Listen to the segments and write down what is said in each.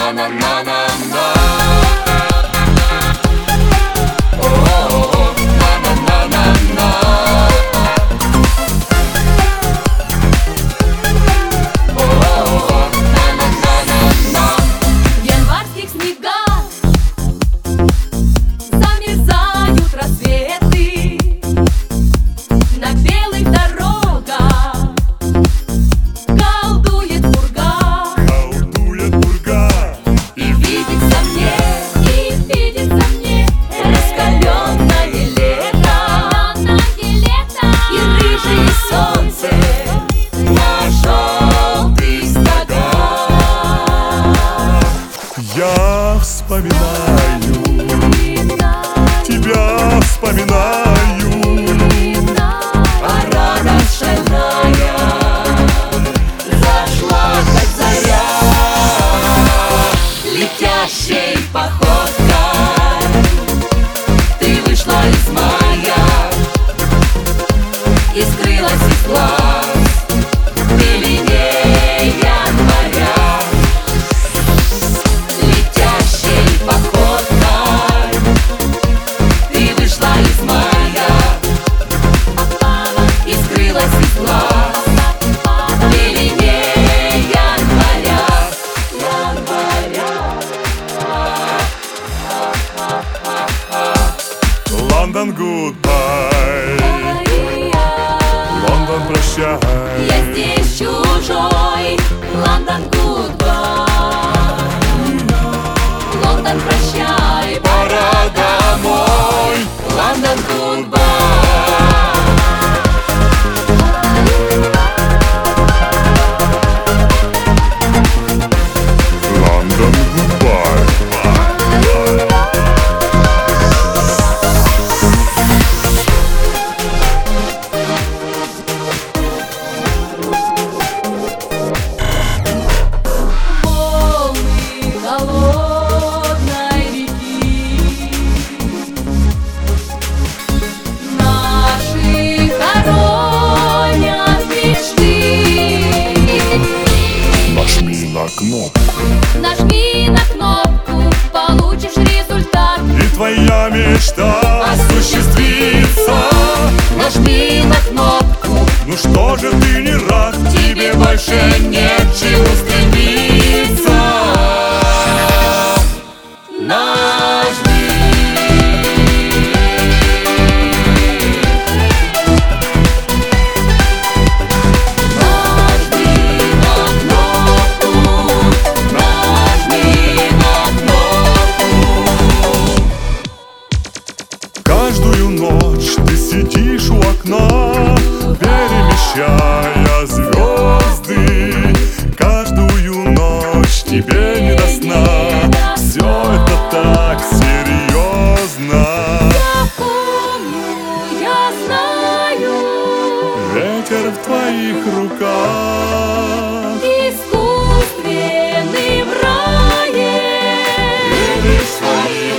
Я вспоминаю, тебя вспоминаю. Пора шальная, зашла как заря, летящей походкой ты вышла из мая и скрылась из глаз беленее января. Летящей походкой ты вышла из мая и скрылась из глаз беленее января. Лондон, goodbye. Лондон, прощай. Я здесь чужой. Лондон, goodbye. Лондон, прощай. Пора домой. Лондон, goodbye. Лондон, goodbye. Волны холодной реки наши хоронят мечты. Нажми на кнопку, Нажми на кнопку, получишь результат. и твоя мечта осуществится. Нажми на кнопку, Ну что же ты не рад? тебе больше нет к чему стремиться. Нажми. Нажми на кнопку, нажми на кнопку. Каждую ночь ты сидишь у окна, перемещая звезды. Каждую ночь тебе не до сна. Все это так серьезно. Я помню, я знаю, Ветер в твоих руках. искусственный в рае. Лишь в своих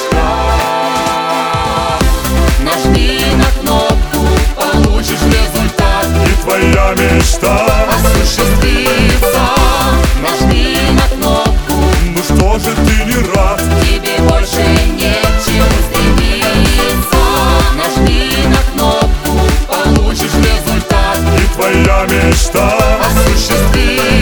мечтах. Нажми на кнопку, получишь результат. И твоя мечта Осуществится. Нажми на кнопку, Ну что же ты не рад? тебе больше нет к чему стремиться. Нажми на кнопку, получишь результат. И твоя мечта Осуществится.